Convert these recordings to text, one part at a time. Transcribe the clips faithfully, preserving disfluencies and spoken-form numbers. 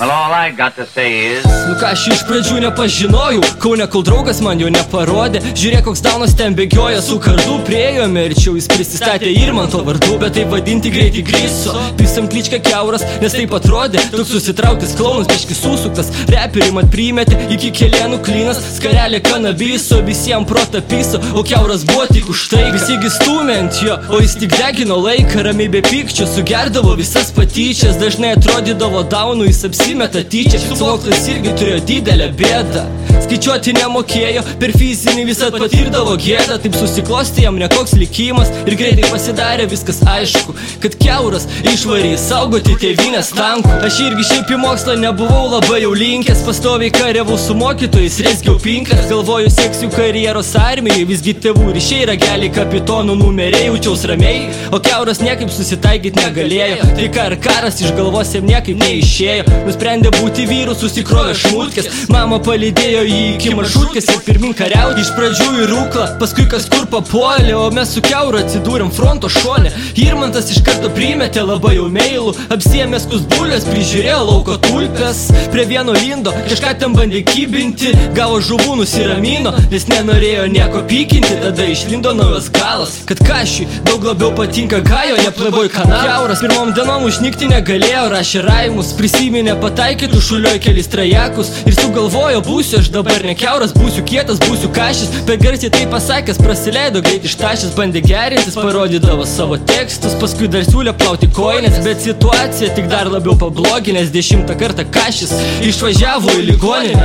Well, all I got to say is... Nu ką aš iš pradžių nepažinojau, Kaune kol draugas man jo neparodė. Žiūrėk, koks daunas ten bėgioja su kardu. Priėjome arčiau, jis prisistatė ir man to vardu, bet tai vadinti greitai grįso. Pisam kličką kiauras, nes taip atrodė. Toks susitrauktis klaunas, biški susuktas. Reperį mat primetė, iki kelienų klinas. Skarelė kanabiso, visiems protą piso, o kiauras buvo tik už tai. Visi gistūmė ant jo, o jis tik degino laiką. Ramiai be pykčio sugerdavo visas patyčias. Dažnai atrodydavo daunų, jis apsimeta tyčia. Suvoktas irgi turėjo didelę bėdą. Skaičiuoti nemokėjo, per fizinį visat patirdavo gėdą. Taip susiklosti jam nekoks likimas ir greitai pasidarė viskas aišku, kad kiauras išvarė saugoti tėvynės tankų. Aš irgi šiaip į mokslą nebuvau labai jau linkęs. Pastoviai kariavau su mokytojais, rezgiau pinkas. Galvoju, sieksiu karjeros armijai, visgi tėvų ryšiai, rageliai, kapitonų numeriai. Jaučiaus ramiai, o kiauras niekaip susitaikyt negalėjo. Tai kar karas iš galvos jam niekaip neišėjo. Nusprendė būti vyru, susikrovė šmutkės. Mama palydėjo jį iki maršrutkės ir pirmin kariauti. Iš pradžių į rūklą, paskui kas kur papuolė, o mes su kiauru atsidūrėm fronto šone. Irmantas iš karto primetė labai jau meilų, apsiėmęs kusbulės, prižiūrėjo lauko tulpes. Prie vieno lindo kažką ten bandė kybinti, gavo žuvų, nusiramino, nes nenorėjo nieko pykinti. Tada išlindo naujas galas, kad kašiui daug labiau patinka gajo, ne playboy kanal. Kiauras pirmom dienom užnikti negalėjo, rašė raimus, prisiminė pataikytų, šulioj kelis trajekus ir sugalvojo, būsiu aš dabar ne kiauras, būsiu kietas, būsiu kašis. Bet garsiai tai pasakęs, praleido greit ištašęs, bandė gerintis, parodydavo savo tekstus, paskui dar siūlė plauti koinės, bet situacija tik dar labiau pabloginęs. Dešimtą kartą kašis išvažiavo į ligoninę.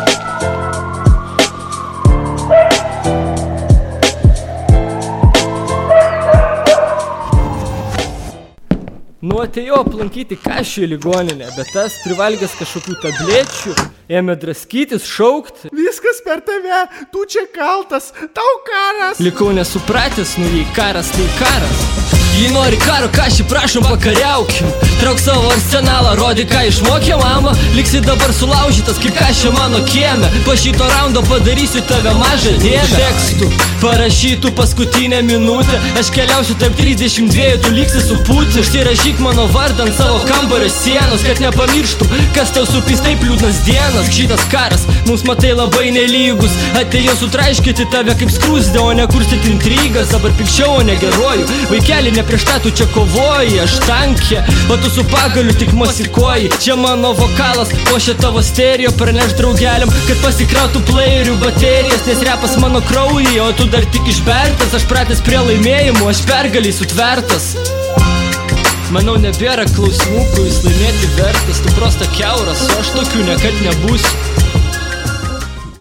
Nu atėjau aplankyti kašį į ligoninę, bet tas privalgęs kažkokių tablečių ėmė draskytis, šaukti. Viskas per tave, tu čia kaltas, tau karas. Likau nesupratęs, nu jei karas, tai karas. Jei nori karo, kašį, prašom pakariaukim. Trauk savo arsenalą, rodi ką išmokė mama. Liksi dabar sulaužytas, kaip kašė mano kieme. Po šito raundo padarysiu tave mažą dėmę. Tekstų parašytų paskutinę minutę. Aš keliausiu tarp trisdešimt dviejų, tu liksi su pūti. Užsirašyk mano vardą ant savo kambario sienos, kad nepamirštum, kas tau supys taip liūdnas dienas. Šitas karas mums matai labai nelygus. Atėjau sutraiškyti tave kaip skrūsdė, o ne kurstyti intrigas. Dabar pikčiau, o ne geruoju. Vaikeli, ne prieš tą tu čia kovoji, aš tankė, o tu su pagaliu tik mosikuoji. Čia mano vokalas, o šia tavo stereo. Praneš draugeliam, kad pasikrautų playerių baterijas, nes repas mano kraujyje, o tu dar tik išbertas. Aš pratęs prie laimėjimų, aš pergaliai sutvertas. Manau, nebėra klausimų, kuris laimėti vertas. Tu prosta kiauras, o aš tokių niekad nebūsiu.